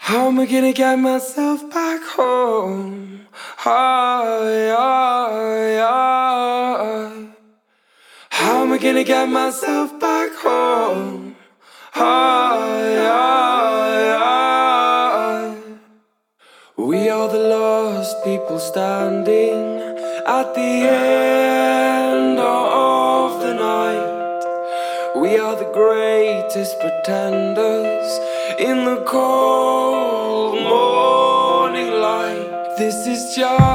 How am I gonna get myself back home? Hi, hi, hi. How am I gonna get myself back home? Hi, hi, hi. We are the lost people standing at the end of the night. We are the greatest pretenders in the cold morning light. This is just